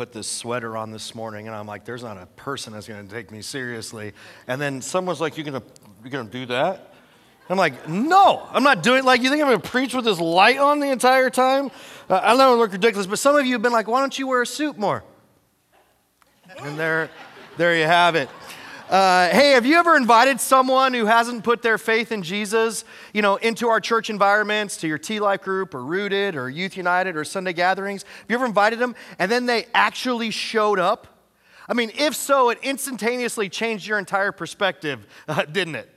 put this sweater on this morning, and I'm like, there's not a person that's going to take me seriously. And then someone's like, you're gonna do that? I'm like, no, I'm not doing it. Like, you think I'm going to preach with this light on the entire time? I know it look ridiculous, but some of you have been like, why don't you wear a suit more? And there you have it. Hey, have you ever invited someone who hasn't put their faith in Jesus, into our church environments, to your T-Life group or Rooted or Youth United or Sunday gatherings? Have you ever invited them and then they actually showed up? I mean, if so, it instantaneously changed your entire perspective, didn't it?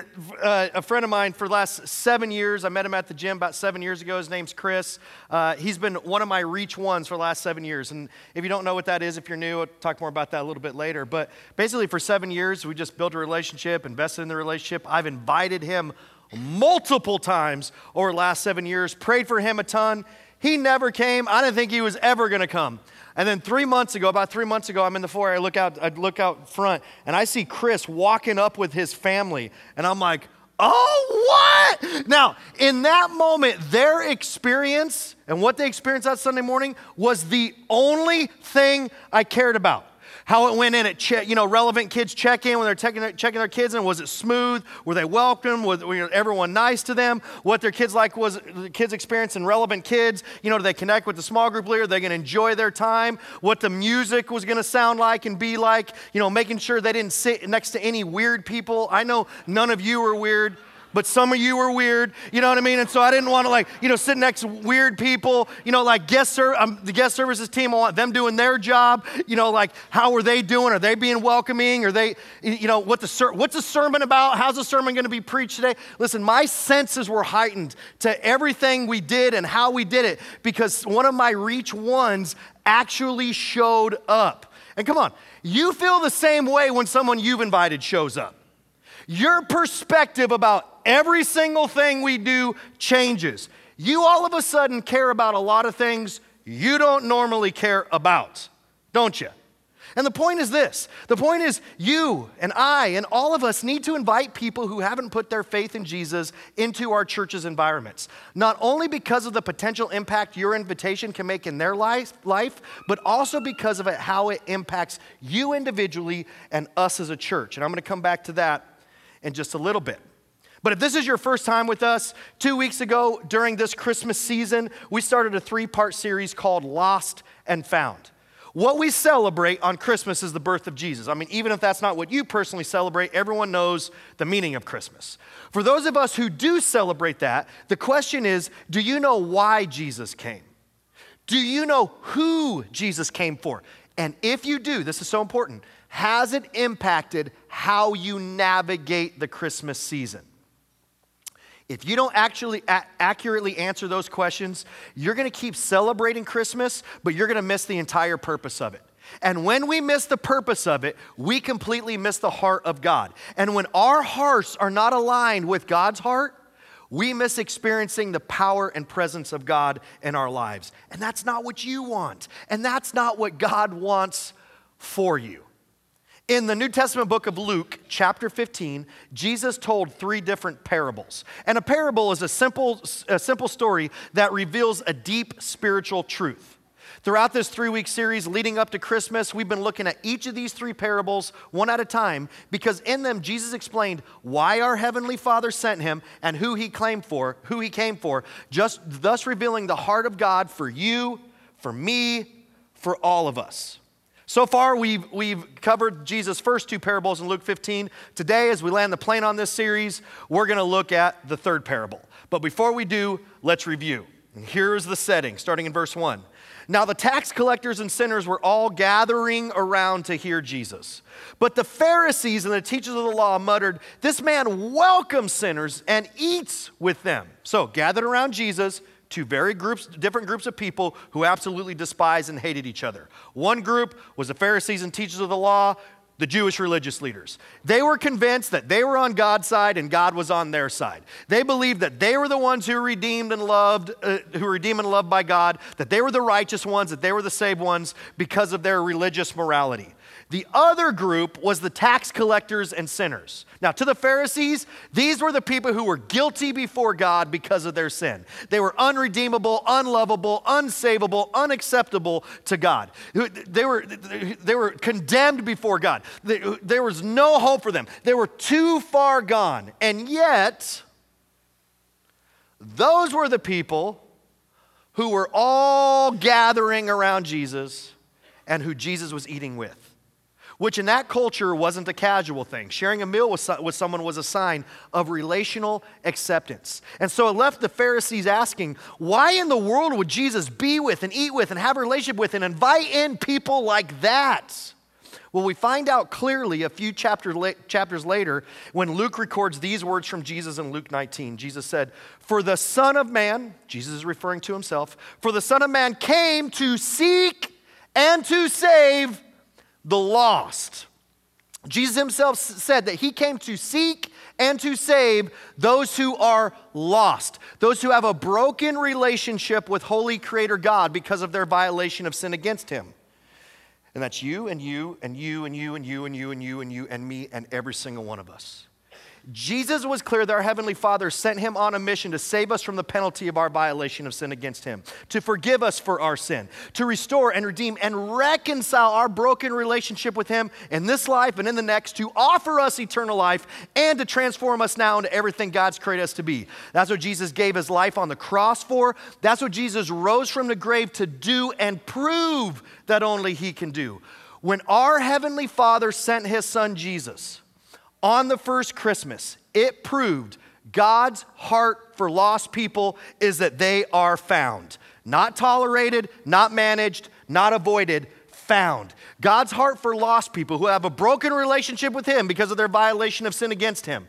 A friend of mine for the last 7 years, I met him at the gym about 7 years ago. His name's Chris. He's been one of my Reach Ones for the last 7 years. And if you don't know what that is, if you're new, I'll talk more about that a little bit later. But basically for 7 years, we just built a relationship, invested in the relationship. I've invited him multiple times over the last 7 years, prayed for him a ton. He never came. I didn't think he was ever going to come. And then about 3 months ago, I'm in the foyer, I look out front, and I see Chris walking up with his family. And I'm like, oh, what? Now, in that moment, their experience and what they experienced that Sunday morning was the only thing I cared about. How it went in at, relevant kids check in when they're checking their kids in. Was it smooth? Were they welcome? Was everyone nice to them? What their kids like was the kids' experience in relevant kids. Do they connect with the small group leader? Are they going to enjoy their time? What the music was going to sound like and be like. Making sure they didn't sit next to any weird people. I know none of you were weird, but some of you were weird, you know what I mean? And so I didn't want to sit next to weird people, the guest services team, I want them doing their job, how are they doing? Are they being welcoming? Are they, what's the sermon about? How's the sermon going to be preached today? Listen, my senses were heightened to everything we did and how we did it because one of my Reach Ones actually showed up. And come on, you feel the same way when someone you've invited shows up. Your perspective about every single thing we do changes. You all of a sudden care about a lot of things you don't normally care about, don't you? And the point is this. The point is you and I and all of us need to invite people who haven't put their faith in Jesus into our church's environments. Not only because of the potential impact your invitation can make in their life, but also because of how it impacts you individually and us as a church. And I'm going to come back to that in just a little bit. But if this is your first time with us, 2 weeks ago during this Christmas season, we started a 3-part series called Lost and Found. What we celebrate on Christmas is the birth of Jesus. I mean, even if that's not what you personally celebrate, everyone knows the meaning of Christmas. For those of us who do celebrate that, the question is, do you know why Jesus came? Do you know who Jesus came for? And if you do, this is so important, has it impacted how you navigate the Christmas season? If you don't actually accurately answer those questions, you're going to keep celebrating Christmas, but you're going to miss the entire purpose of it. And when we miss the purpose of it, we completely miss the heart of God. And when our hearts are not aligned with God's heart, we miss experiencing the power and presence of God in our lives. And that's not what you want. And that's not what God wants for you. In the New Testament book of Luke, chapter 15, Jesus told 3 different parables. And a parable is a simple story that reveals a deep spiritual truth. Throughout this 3-week series leading up to Christmas, we've been looking at each of these 3 parables one at a time because in them, Jesus explained why our Heavenly Father sent him and who he came for, just thus revealing the heart of God for you, for me, for all of us. So far, we've covered Jesus' first 2 parables in Luke 15. Today, as we land the plane on this series, we're going to look at the 3rd parable. But before we do, let's review. And here's the setting, starting in verse 1. Now the tax collectors and sinners were all gathering around to hear Jesus. But the Pharisees and the teachers of the law muttered, "This man welcomes sinners and eats with them." So gathered around Jesus, 2 different groups of people who absolutely despised and hated each other. One group was the Pharisees and teachers of the law, the Jewish religious leaders. They were convinced that they were on God's side and God was on their side. They believed that they were the ones who were redeemed and loved by God, that they were the righteous ones, that they were the saved ones because of their religious morality. The other group was the tax collectors and sinners. Now, to the Pharisees, these were the people who were guilty before God because of their sin. They were unredeemable, unlovable, unsavable, unacceptable to God. They were condemned before God. There was no hope for them. They were too far gone. And yet, those were the people who were all gathering around Jesus and who Jesus was eating with. Which in that culture wasn't a casual thing. Sharing a meal with someone was a sign of relational acceptance. And so it left the Pharisees asking, why in the world would Jesus be with and eat with and have a relationship with and invite in people like that? Well, we find out clearly a few chapters later when Luke records these words from Jesus in Luke 19. Jesus said, "For the Son of Man," Jesus is referring to himself, "for the Son of Man came to seek and to save the lost." Jesus himself said that he came to seek and to save those who are lost, those who have a broken relationship with holy creator God because of their violation of sin against him. And that's you and you and you and you and you and you and you and you and me and every single one of us. Jesus was clear that our Heavenly Father sent him on a mission to save us from the penalty of our violation of sin against him, to forgive us for our sin, to restore and redeem and reconcile our broken relationship with him in this life and in the next, to offer us eternal life and to transform us now into everything God's created us to be. That's what Jesus gave his life on the cross for. That's what Jesus rose from the grave to do and prove that only he can do. When our Heavenly Father sent his Son Jesus on the first Christmas, it proved God's heart for lost people is that they are found. Not tolerated, not managed, not avoided, found. God's heart for lost people who have a broken relationship with him because of their violation of sin against him.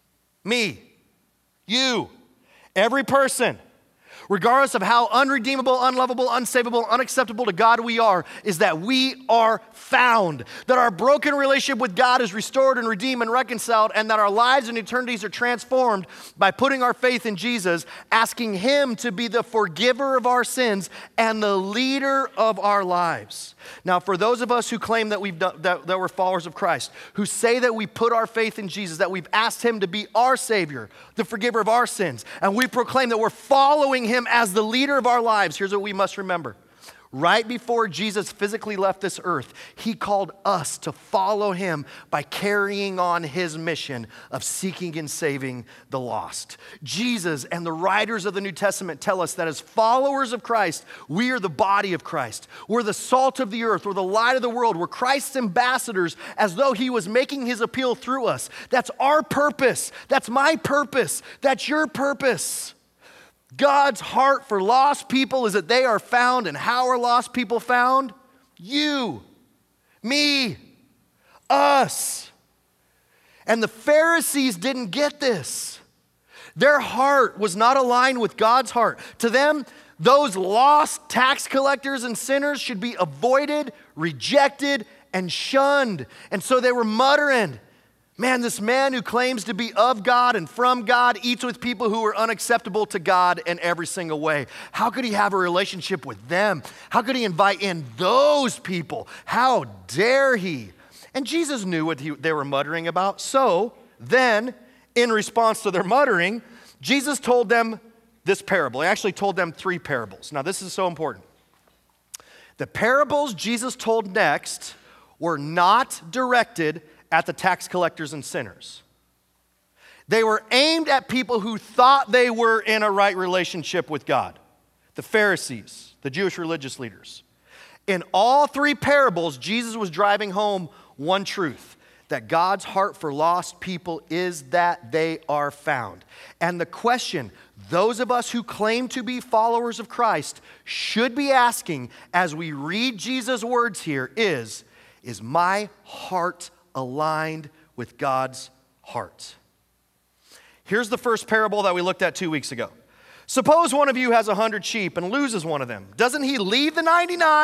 Me, you, every person, regardless of how unredeemable, unlovable, unsavable, unacceptable to God we are, is that we are found. That our broken relationship with God is restored and redeemed and reconciled, and that our lives and eternities are transformed by putting our faith in Jesus, asking him to be the forgiver of our sins and the leader of our lives. Now, for those of us who claim that we're followers of Christ, who say that we put our faith in Jesus, that we've asked him to be our Savior, the forgiver of our sins, and we proclaim that we're following him as the leader of our lives, here's what we must remember. Right before Jesus physically left this earth, he called us to follow him by carrying on his mission of seeking and saving the lost. Jesus and the writers of the New Testament tell us that as followers of Christ, we are the body of Christ. We're the salt of the earth. We're the light of the world. We're Christ's ambassadors as though he was making his appeal through us. That's our purpose. That's my purpose. That's your purpose. God's heart for lost people is that they are found. And how are lost people found? You, me, us. And the Pharisees didn't get this. Their heart was not aligned with God's heart. To them, those lost tax collectors and sinners should be avoided, rejected, and shunned. And so they were muttering, man, this man who claims to be of God and from God eats with people who are unacceptable to God in every single way. How could he have a relationship with them? How could he invite in those people? How dare he? And Jesus knew what they were muttering about. So then, in response to their muttering, Jesus told them this parable. He actually told them 3 parables. Now, this is so important. The parables Jesus told next were not directed at the tax collectors and sinners. They were aimed at people who thought they were in a right relationship with God. The Pharisees, the Jewish religious leaders. In all 3 parables, Jesus was driving home one truth, that God's heart for lost people is that they are found. And the question those of us who claim to be followers of Christ should be asking as we read Jesus' words here is my heart aligned with God's heart? Here's the first parable that we looked at 2 weeks ago. Suppose one of you has 100 sheep and loses one of them. Doesn't he leave the 99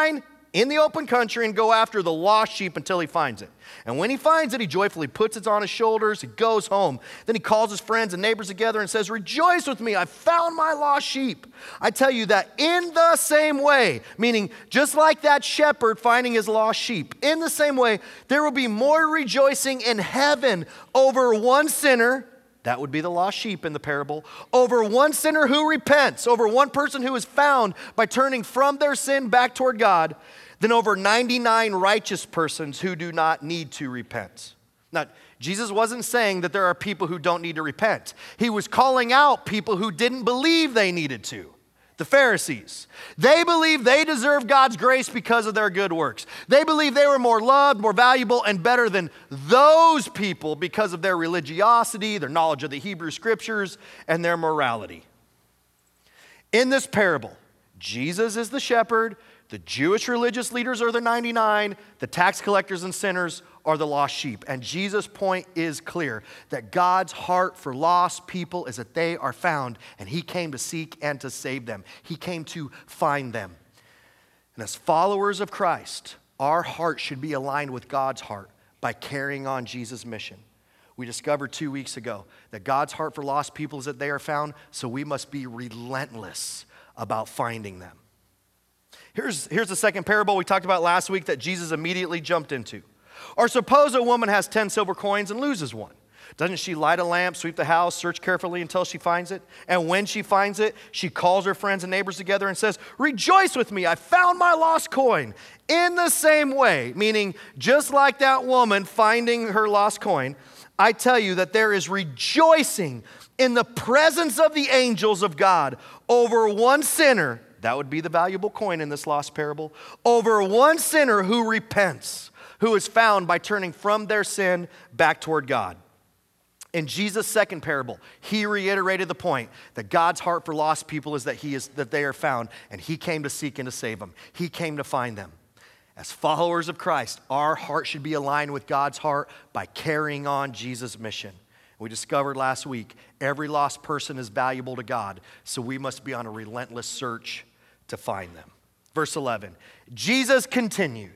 in the open country and go after the lost sheep until he finds it. And when he finds it, he joyfully puts it on his shoulders. He goes home. Then he calls his friends and neighbors together and says, rejoice with me, I found my lost sheep. I tell you that in the same way, meaning just like that shepherd finding his lost sheep, in the same way, there will be more rejoicing in heaven over one sinner, that would be the lost sheep in the parable, over one sinner who repents, over one person who is found by turning from their sin back toward God, than over 99 righteous persons who do not need to repent. Now, Jesus wasn't saying that there are people who don't need to repent. He was calling out people who didn't believe they needed to. The Pharisees. They believed they deserved God's grace because of their good works. They believed they were more loved, more valuable, and better than those people because of their religiosity, their knowledge of the Hebrew Scriptures, and their morality. In this parable, Jesus is the shepherd, the Jewish religious leaders are the 99, the tax collectors and sinners are the lost sheep. And Jesus' point is clear, that God's heart for lost people is that they are found, and he came to seek and to save them. He came to find them. And as followers of Christ, our heart should be aligned with God's heart by carrying on Jesus' mission. We discovered 2 weeks ago that God's heart for lost people is that they are found, so we must be relentless about finding them. Here's the second parable we talked about last week that Jesus immediately jumped into. Or suppose a woman has 10 silver coins and loses one. Doesn't she light a lamp, sweep the house, search carefully until she finds it? And when she finds it, she calls her friends and neighbors together and says, rejoice with me, I found my lost coin. In the same way, meaning just like that woman finding her lost coin, I tell you that there is rejoicing in the presence of the angels of God over one sinner. That would be the valuable coin in this lost parable. Over one sinner who repents, who is found by turning from their sin back toward God. In Jesus' second parable, he reiterated the point that God's heart for lost people is that they are found, and he came to seek and to save them. He came to find them. As followers of Christ, our heart should be aligned with God's heart by carrying on Jesus' mission. We discovered last week, every lost person is valuable to God, so we must be on a relentless search to find them. Verse 11, Jesus continued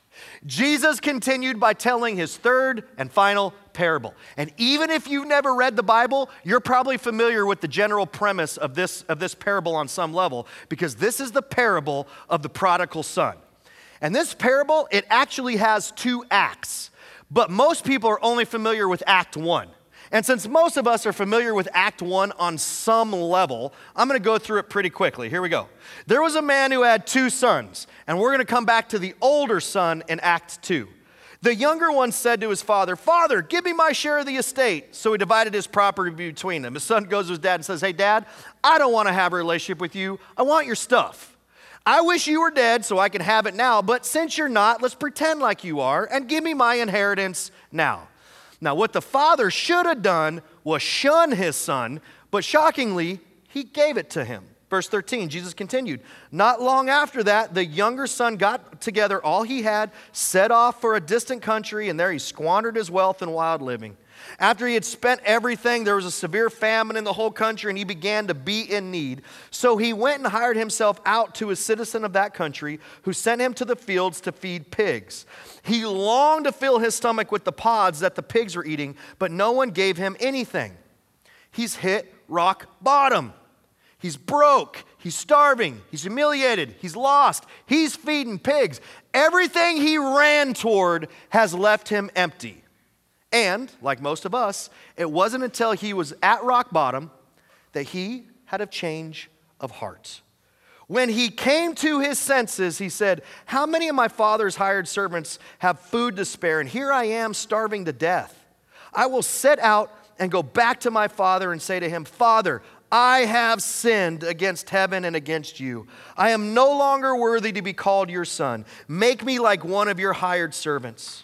by telling his third and final parable. And even if you've never read the Bible, you're probably familiar with the general premise of this parable on some level, because this is the parable of the prodigal son. And this parable, it actually has 2 acts, but most people are only familiar with Act 1. And since most of us are familiar with Act 1 on some level, I'm going to go through it pretty quickly. Here we go. There was a man who had 2 sons, and we're going to come back to the older son in Act 2. The younger one said to his father, Father, give me my share of the estate. So he divided his property between them. His son goes to his dad and says, Hey, Dad, I don't want to have a relationship with you. I want your stuff. I wish you were dead so I can have it now, but since you're not, let's pretend like you are and give me my inheritance now. Now, what the father should have done was shun his son, but shockingly, he gave it to him. Verse 13, Jesus continued, Not long after that, the younger son got together all he had, set off for a distant country, and there he squandered his wealth in wild living. After he had spent everything, there was a severe famine in the whole country, and he began to be in need. So he went and hired himself out to a citizen of that country, who sent him to the fields to feed pigs. He longed to fill his stomach with the pods that the pigs were eating, but no one gave him anything. He's hit rock bottom. He's broke. He's starving. He's humiliated. He's lost. He's feeding pigs. Everything he ran toward has left him empty. And, like most of us, it wasn't until he was at rock bottom that he had a change of heart. When he came to his senses, he said, How many of my father's hired servants have food to spare, and here I am starving to death? I will set out and go back to my father and say to him, Father, I have sinned against heaven and against you. I am no longer worthy to be called your son. Make me like one of your hired servants.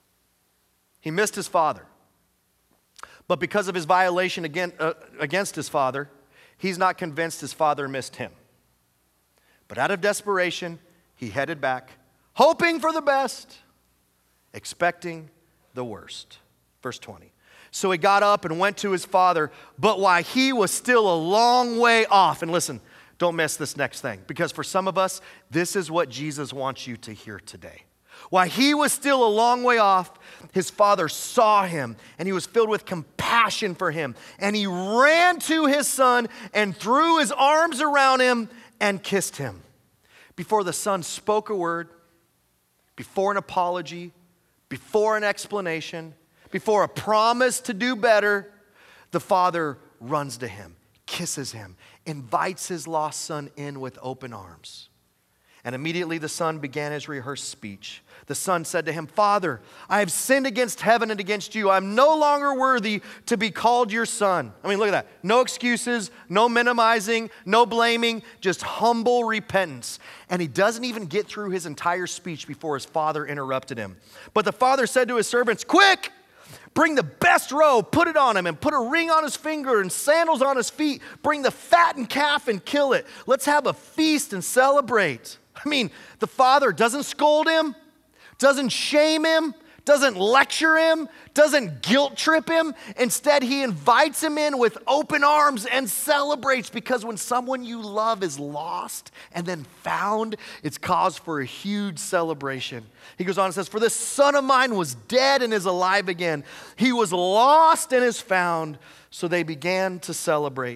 He missed his father. But because of his violation against his father, he's not convinced his father missed him. But out of desperation, he headed back, hoping for the best, expecting the worst. Verse 20. So he got up and went to his father, but while he was still a long way off, and listen, Don't miss this next thing, because for some of us, this is what Jesus wants you to hear today. While he was still a long way off, his father saw him, and he was filled with compassion for him. And he ran to his son and threw his arms around him and kissed him. Before the son spoke a word, before an apology, before an explanation, before a promise to do better, the father runs to him, kisses him, invites his lost son in with open arms. And immediately the son began his rehearsed speech. The son said to him, "Father, I have sinned against heaven and against you. I'm no longer worthy to be called your son." I mean, look at that. No excuses, no minimizing, no blaming, just humble repentance. And he doesn't even get through his entire speech before his father interrupted him. But the father said to his servants, "Quick! Bring the best robe, put it on him, and put a ring on his finger and sandals on his feet. Bring the fattened calf and kill it. Let's have a feast and celebrate." I mean, the father doesn't scold him, doesn't shame him, doesn't lecture him, doesn't guilt trip him. Instead, he invites him in with open arms and celebrates, because when someone you love is lost and then found, it's cause for a huge celebration. He goes on and says, "For this son of mine was dead and is alive again. He was lost and is found." So they began to celebrate.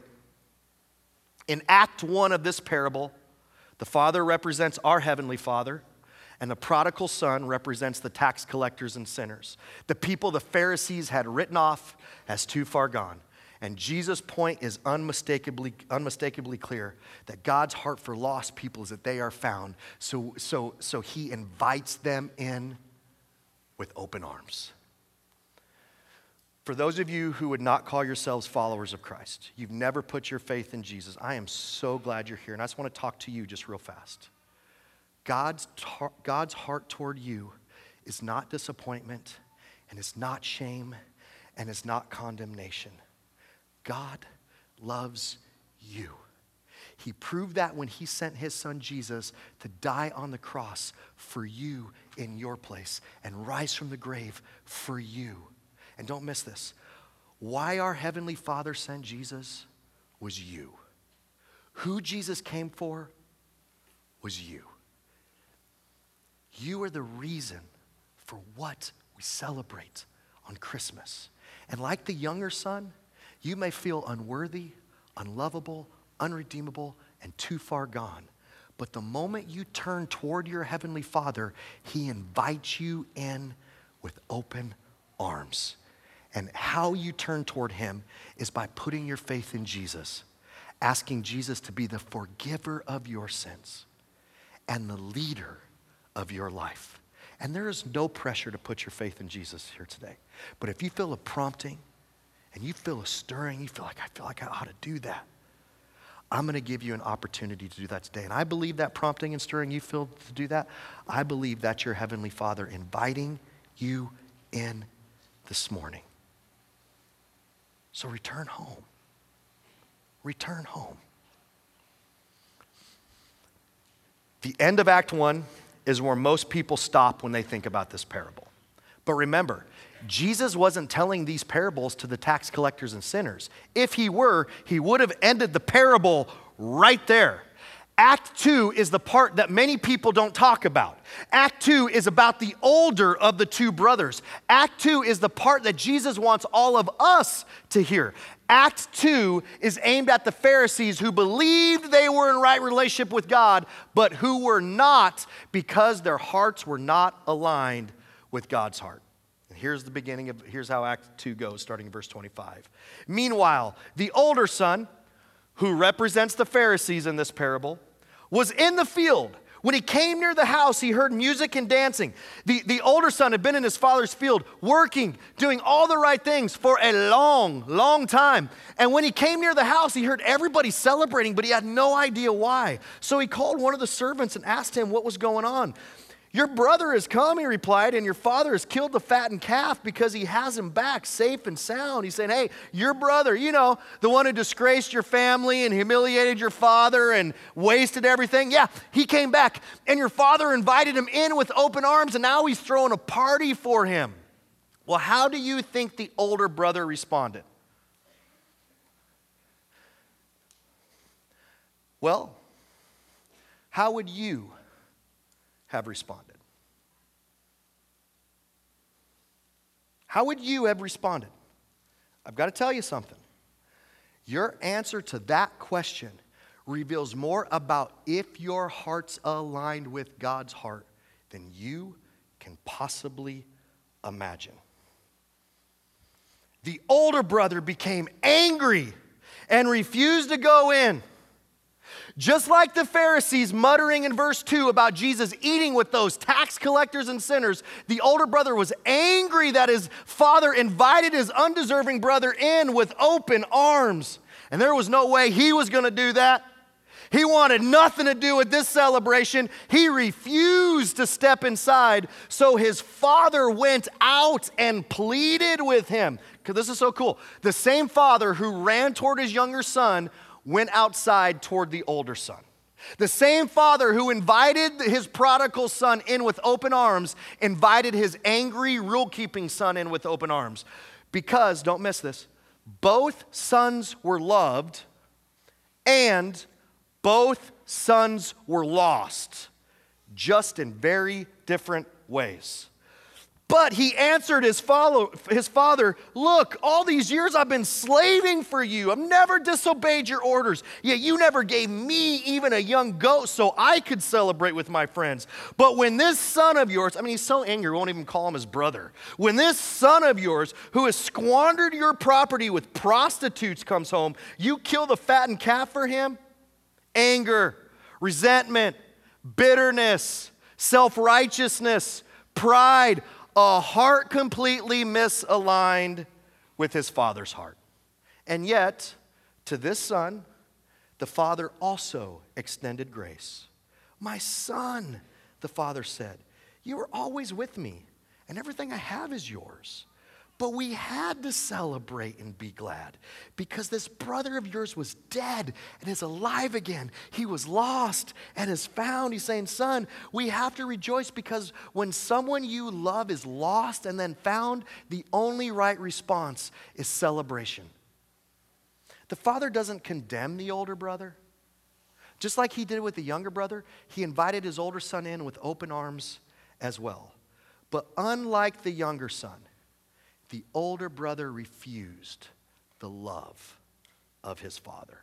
In Act 1 of this parable, the father represents our heavenly Father, and the prodigal son represents the tax collectors and sinners, the people the Pharisees had written off as too far gone. And Jesus' point is unmistakably clear, that God's heart for lost people is that they are found. So he invites them in with open arms. For those of you who would not call yourselves followers of Christ, you've never put your faith in Jesus, I am so glad you're here. And I just want to talk to you just real fast. God's heart toward you is not disappointment, and it's not shame, and it's not condemnation. God loves you. He proved that when he sent his son Jesus to die on the cross for you in your place and rise from the grave for you. And don't miss this. Why our heavenly Father sent Jesus was you. Who Jesus came for was you. You are the reason for what we celebrate on Christmas. And like the younger son, you may feel unworthy, unlovable, unredeemable, and too far gone. But the moment you turn toward your heavenly Father, he invites you in with open arms. And how you turn toward him is by putting your faith in Jesus, asking Jesus to be the forgiver of your sins and the leader of your life. And there is no pressure to put your faith in Jesus here today. But if you feel a prompting and you feel a stirring, you feel like I ought to do that, I'm going to give you an opportunity to do that today. And I believe that prompting and stirring you feel to do that, I believe that's your heavenly Father inviting you in this morning. So return home. Return home. The end of Act 1 is where most people stop when they think about this parable. But remember, Jesus wasn't telling these parables to the tax collectors and sinners. If he were, he would have ended the parable right there. Act 2 is the part that many people don't talk about. Act 2 is about the older of the two brothers. Act 2 is the part that Jesus wants all of us to hear. Act 2 is aimed at the Pharisees who believed they were in right relationship with God, but who were not because their hearts were not aligned with God's heart. And here's how Act 2 goes, starting in verse 25. Meanwhile, the older son, who represents the Pharisees in this parable, was in the field. When he came near the house, he heard music and dancing. The older son had been in his father's field, working, doing all the right things for a long, long time. And when he came near the house, he heard everybody celebrating, but he had no idea why. So he called one of the servants and asked him what was going on. "Your brother has come," he replied, "and your father has killed the fattened calf because he has him back safe and sound." He said, "Hey, your brother, the one who disgraced your family and humiliated your father and wasted everything. Yeah, he came back, and your father invited him in with open arms, and now he's throwing a party for him." Well, how do you think the older brother responded? Well, how would you have responded? How would you have responded? I've got to tell you something. Your answer to that question reveals more about if your heart's aligned with God's heart than you can possibly imagine. The older brother became angry and refused to go in. Just like the Pharisees muttering in verse 2 about Jesus eating with those tax collectors and sinners, the older brother was angry that his father invited his undeserving brother in with open arms. And there was no way he was going to do that. He wanted nothing to do with this celebration. He refused to step inside. So his father went out and pleaded with him. Because this is so cool. The same father who ran toward his younger son went outside toward the older son. The same father who invited his prodigal son in with open arms invited his angry rule-keeping son in with open arms. Because, don't miss this, both sons were loved and both sons were lost, just in very different ways. But he answered his father, look, all these years I've been slaving for you. I've never disobeyed your orders. Yet you never gave me even a young goat so I could celebrate with my friends. But when this son of yours, he's so angry, we won't even call him his brother. When this son of yours, who has squandered your property with prostitutes, comes home, you kill the fattened calf for him? Anger, resentment, bitterness, self-righteousness, pride, a heart completely misaligned with his father's heart. And yet, to this son, the father also extended grace. My son, the father said, you are always with me, and everything I have is yours. But we had to celebrate and be glad because this brother of yours was dead and is alive again. He was lost and is found. He's saying, son, we have to rejoice because when someone you love is lost and then found, the only right response is celebration. The father doesn't condemn the older brother. Just like he did with the younger brother, he invited his older son in with open arms as well. But unlike the younger son, the older brother refused the love of his father.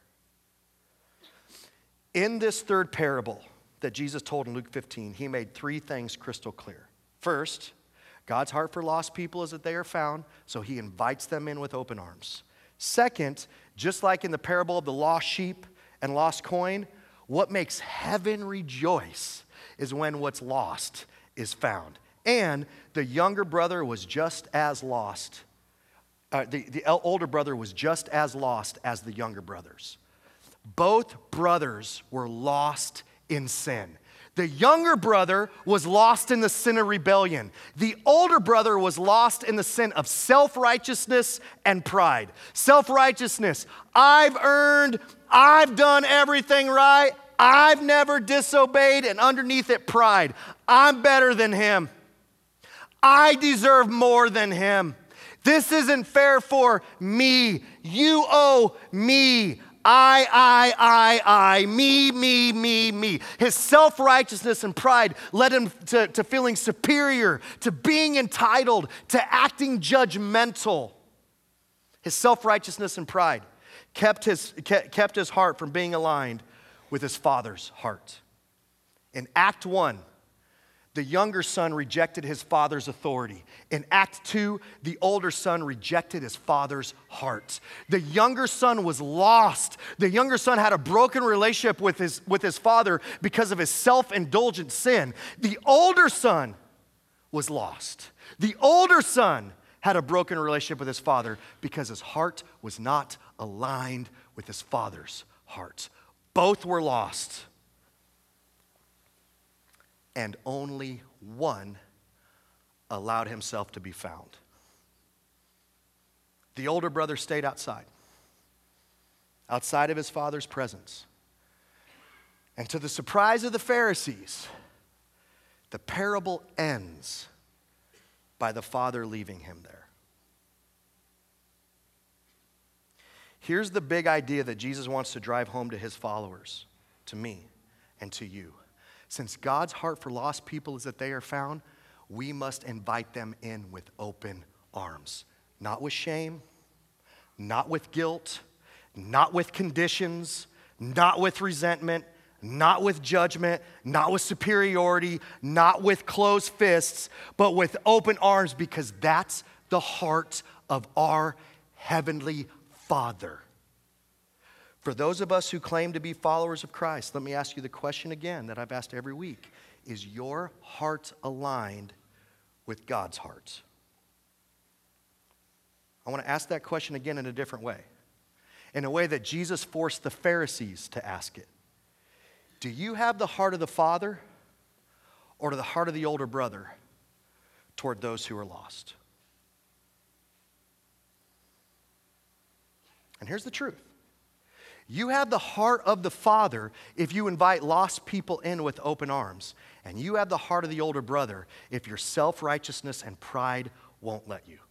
In this third parable that Jesus told in Luke 15, he made three things crystal clear. First, God's heart for lost people is that they are found, so he invites them in with open arms. Second, just like in the parable of the lost sheep and lost coin, what makes heaven rejoice is when what's lost is found. And the younger brother was just as lost. The older brother was just as lost as the younger brothers. Both brothers were lost in sin. The younger brother was lost in the sin of rebellion. The older brother was lost in the sin of self-righteousness and pride. Self-righteousness. I've earned, I've done everything right. I've never disobeyed, and underneath it, pride. I'm better than him. I deserve more than him. This isn't fair for me. You owe me. I, me. His self-righteousness and pride led him to feeling superior, to being entitled, to acting judgmental. His self-righteousness and pride kept his heart from being aligned with his father's heart. In Act 1, the younger son rejected his father's authority. In Act 2, the older son rejected his father's heart. The younger son was lost. The younger son had a broken relationship with his father because of his self-indulgent sin. The older son was lost. The older son had a broken relationship with his father because his heart was not aligned with his father's heart. Both were lost. And only one allowed himself to be found. The older brother stayed outside of his father's presence. And to the surprise of the Pharisees, the parable ends by the father leaving him there. Here's the big idea that Jesus wants to drive home to his followers, to me, and to you. Since God's heart for lost people is that they are found, we must invite them in with open arms. Not with shame, not with guilt, not with conditions, not with resentment, not with judgment, not with superiority, not with closed fists, but with open arms, because that's the heart of our Heavenly Father. For those of us who claim to be followers of Christ, let me ask you the question again that I've asked every week. Is your heart aligned with God's heart? I want to ask that question again in a different way, in a way that Jesus forced the Pharisees to ask it. Do you have the heart of the Father or the heart of the older brother toward those who are lost? And here's the truth. You have the heart of the Father if you invite lost people in with open arms. And you have the heart of the older brother if your self-righteousness and pride won't let you.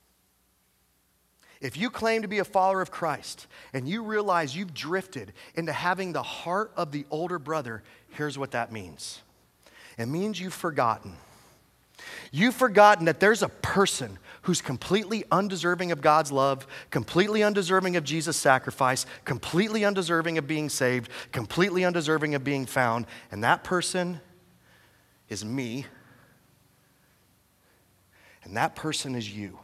If you claim to be a follower of Christ and you realize you've drifted into having the heart of the older brother, here's what that means. It means you've forgotten. You've forgotten that there's a person who's completely undeserving of God's love, completely undeserving of Jesus' sacrifice, completely undeserving of being saved, completely undeserving of being found, and that person is me, and that person is you.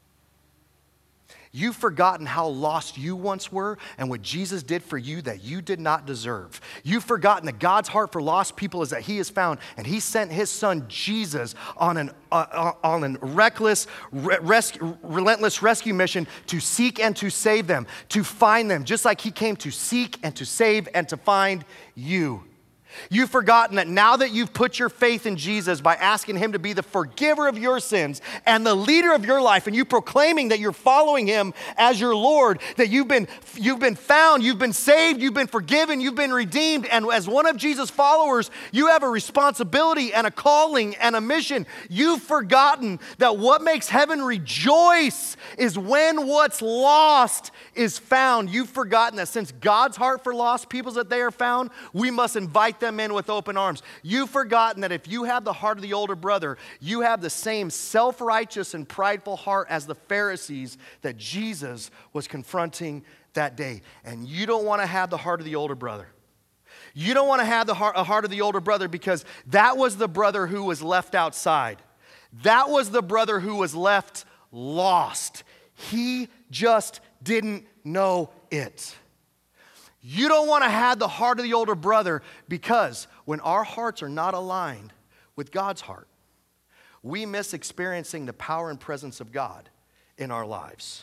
You've forgotten how lost you once were and what Jesus did for you that you did not deserve. You've forgotten that God's heart for lost people is that He is found, and He sent His Son Jesus on an reckless, relentless rescue mission to seek and to save them, to find them, just like He came to seek and to save and to find you. You've forgotten that now that you've put your faith in Jesus by asking Him to be the forgiver of your sins and the leader of your life, and you proclaiming that you're following Him as your Lord, that you've been found, you've been saved, you've been forgiven, you've been redeemed, and as one of Jesus' followers, you have a responsibility and a calling and a mission. You've forgotten that what makes heaven rejoice is when what's lost is found. You've forgotten that since God's heart for lost people is that they are found, we must invite them in with open arms. You've forgotten that if you have the heart of the older brother, you have the same self-righteous and prideful heart as the Pharisees that Jesus was confronting that day. And you don't want to have the heart of the older brother. You don't want to have a heart of the older brother because that was the brother who was left outside. That was the brother who was left lost. He just didn't know it. You don't want to have the heart of the older brother because when our hearts are not aligned with God's heart, we miss experiencing the power and presence of God in our lives.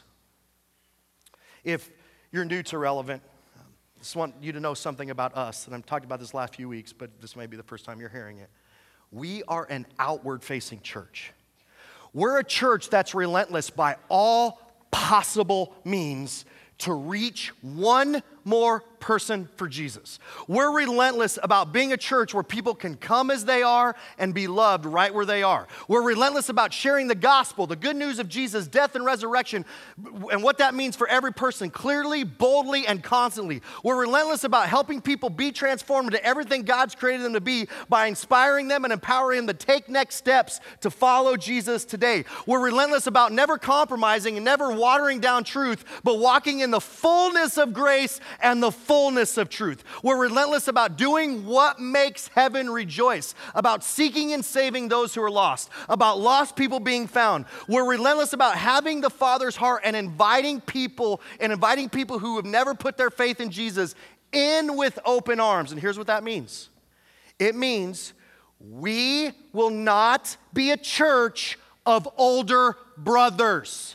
If you're new to Relevant, I just want you to know something about us, and I've talked about this last few weeks, but this may be the first time you're hearing it. We are an outward-facing church. We're a church that's relentless by all possible means to reach one more person for Jesus. We're relentless about being a church where people can come as they are and be loved right where they are. We're relentless about sharing the gospel, the good news of Jesus' death and resurrection, and what that means for every person clearly, boldly, and constantly. We're relentless about helping people be transformed into everything God's created them to be by inspiring them and empowering them to take next steps to follow Jesus today. We're relentless about never compromising and never watering down truth, but walking in the fullness of grace and the fullness of truth. We're relentless about doing what makes heaven rejoice, about seeking and saving those who are lost, about lost people being found. We're relentless about having the Father's heart and inviting people who have never put their faith in Jesus in with open arms. And here's what that means. It means we will not be a church of older brothers.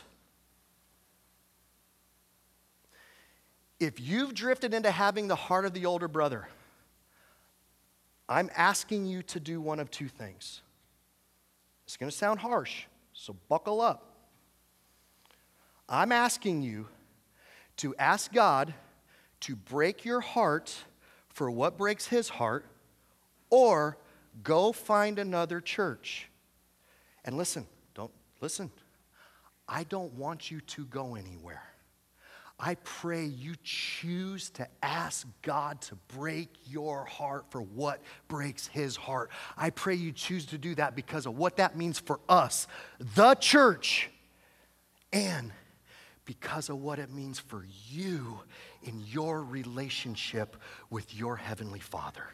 If you've drifted into having the heart of the older brother, I'm asking you to do one of two things. It's going to sound harsh, so buckle up. I'm asking you to ask God to break your heart for what breaks His heart, or go find another church. And listen. I don't want you to go anywhere. I pray you choose to ask God to break your heart for what breaks his heart. I pray you choose to do that because of what that means for us, the church, and because of what it means for you in your relationship with your Heavenly Father.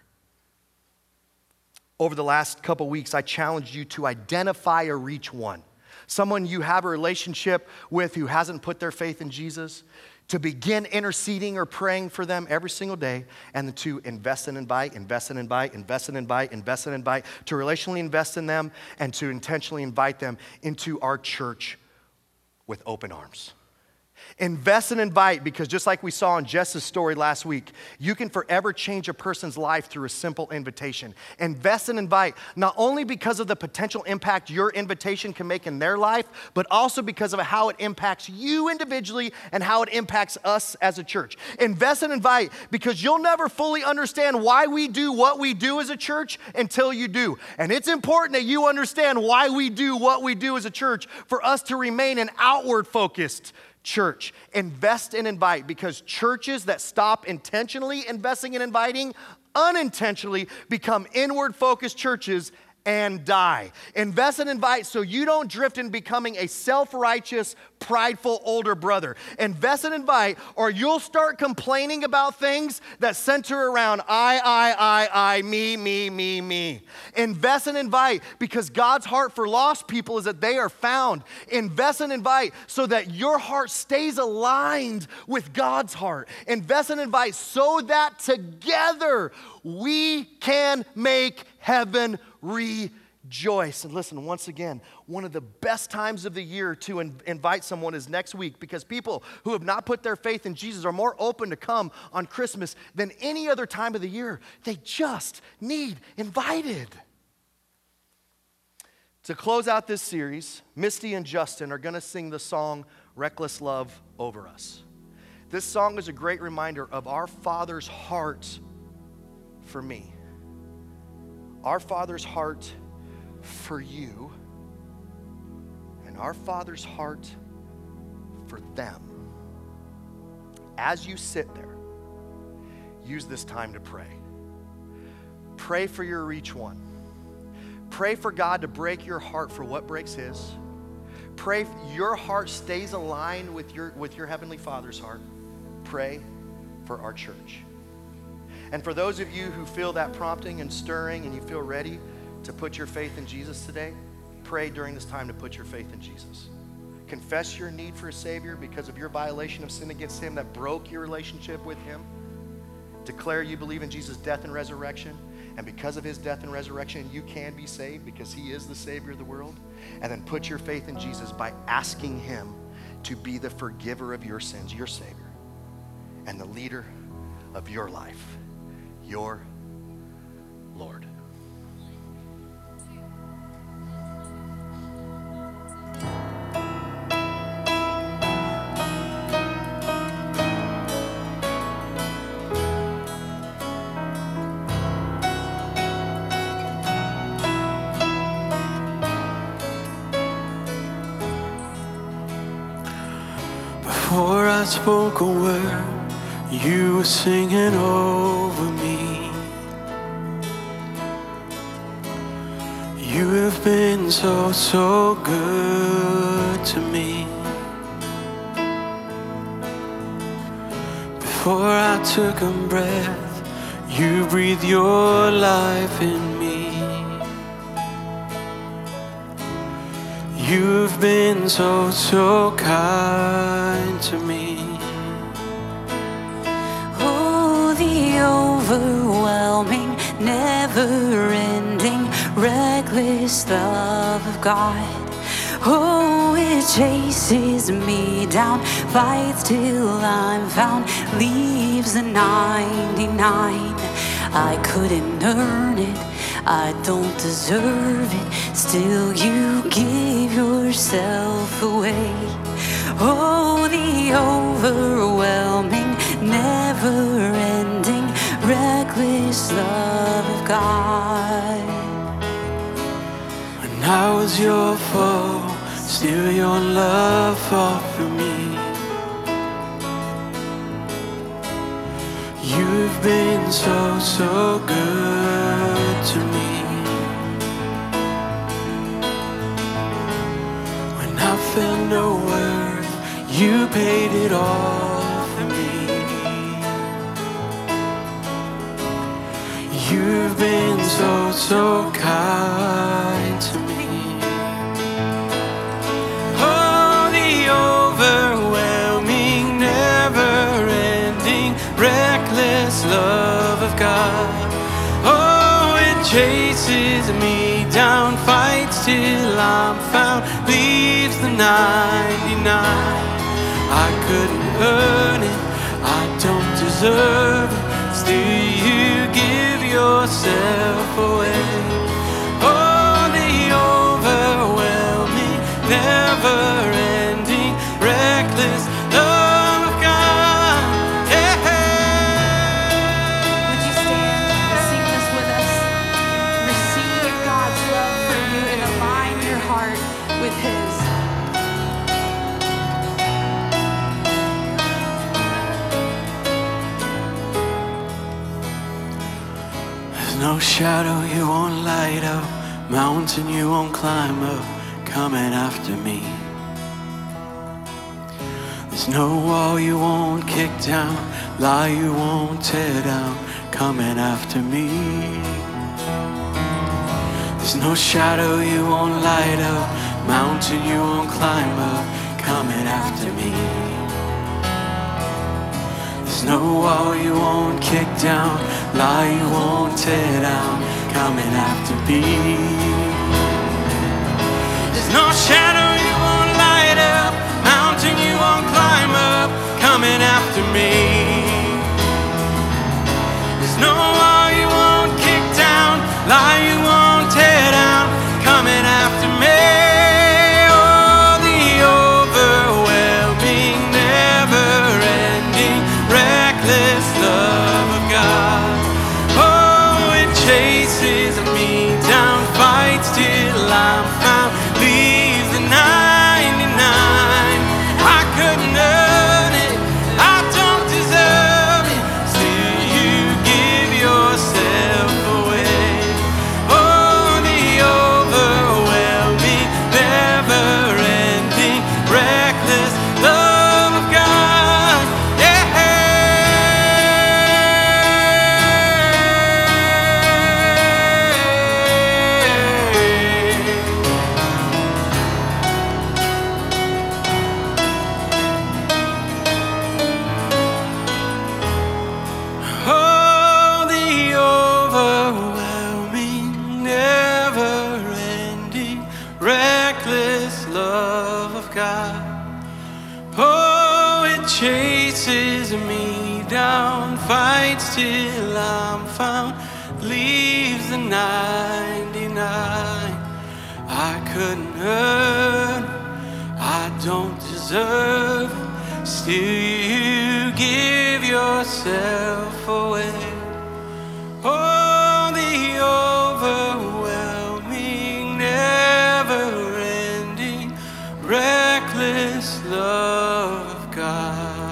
Over the last couple weeks, I challenged you to identify or reach one. Someone you have a relationship with who hasn't put their faith in Jesus, to begin interceding or praying for them every single day, and to invest and invite, to relationally invest in them, and to intentionally invite them into our church with open arms. Invest and invite, because just like we saw in Jess's story last week, you can forever change a person's life through a simple invitation. Invest and invite, not only because of the potential impact your invitation can make in their life, but also because of how it impacts you individually and how it impacts us as a church. Invest and invite, because you'll never fully understand why we do what we do as a church until you do. And it's important that you understand why we do what we do as a church for us to remain an outward-focused church. Invest and invite, because churches that stop intentionally investing and inviting unintentionally become inward-focused churches and die. Invest and invite so you don't drift in becoming a self-righteous, prideful older brother. Invest and invite, or you'll start complaining about things that center around I, me. Invest and invite, because God's heart for lost people is that they are found. Invest and invite so that your heart stays aligned with God's heart. Invest and invite so that together we can make heaven rejoice. And listen, once again, one of the best times of the year to invite someone is next week, because people who have not put their faith in Jesus are more open to come on Christmas than any other time of the year. They just need invited. To close out this series, Misty and Justin are going to sing the song Reckless Love over us. This song is a great reminder of our Father's heart for me. Our Father's heart for you, and our Father's heart for them. As you sit there, use this time to pray. Pray for your reach one. Pray for God to break your heart for what breaks his. Pray your heart stays aligned with your Heavenly Father's heart. Pray for our church. And for those of you who feel that prompting and stirring and you feel ready to put your faith in Jesus today, pray during this time to put your faith in Jesus. Confess your need for a Savior because of your violation of sin against him that broke your relationship with him. Declare you believe in Jesus' death and resurrection, and because of his death and resurrection, you can be saved because he is the Savior of the world. And then put your faith in Jesus by asking him to be the forgiver of your sins, your Savior, and the leader of your life, your Lord. Before I spoke a word, you were singing over me. You have been so, so good to me. Before I took a breath, you breathed your life in me. You've been so, so kind to me. Oh, the overwhelming, never-ending, reckless love of God. Oh, it chases me down, fights till I'm found, leaves the 99. I couldn't earn it, I don't deserve it, still you give yourself away. Oh, the overwhelming, never-ending, reckless love of God. When I was your foe, still your love fought for me. You've been so, so good to me. When I felt no worth, you paid it all for me. You've been so, so kind to me. Oh, the overwhelming, never-ending, reckless love of God. Oh, it chases me down, fights till I'm found, leaves the 99. I couldn't earn it, I don't deserve it, still you give yourself away. Oh, the overwhelming, never-ending, reckless love of God. Yeah. Would you stand and sing this with us? Receive God's love for you and align your heart with His. There's no shadow you won't light up, mountain you won't climb up, coming after me. There's no wall you won't kick down, lie you won't tear down, coming after me. There's no shadow you won't light up, mountain you won't climb up, coming after me. There's no wall you won't kick down, lie you won't tear down, coming after me. There's no shadow you won't light up, mountain you won't climb up, coming after me. There's no wall you won't kick down, lie you won't tear down, coming after me. Oh, the overwhelming, never-ending, reckless love of God. Oh, it chases me down, fights till I'm found, leaves the 99. I couldn't earn it, I don't deserve it, still you give yourself away. Oh, the overwhelming, never-ending, reckless love of God. Yeah. Oh, the overwhelming, never-ending, reckless love of God. Oh, it chases me down, fights till I'm found, leaves the 99. I couldn't earn, I don't deserve, still you give yourself away. Oh, the overwhelming, never-ending, reckless love of God.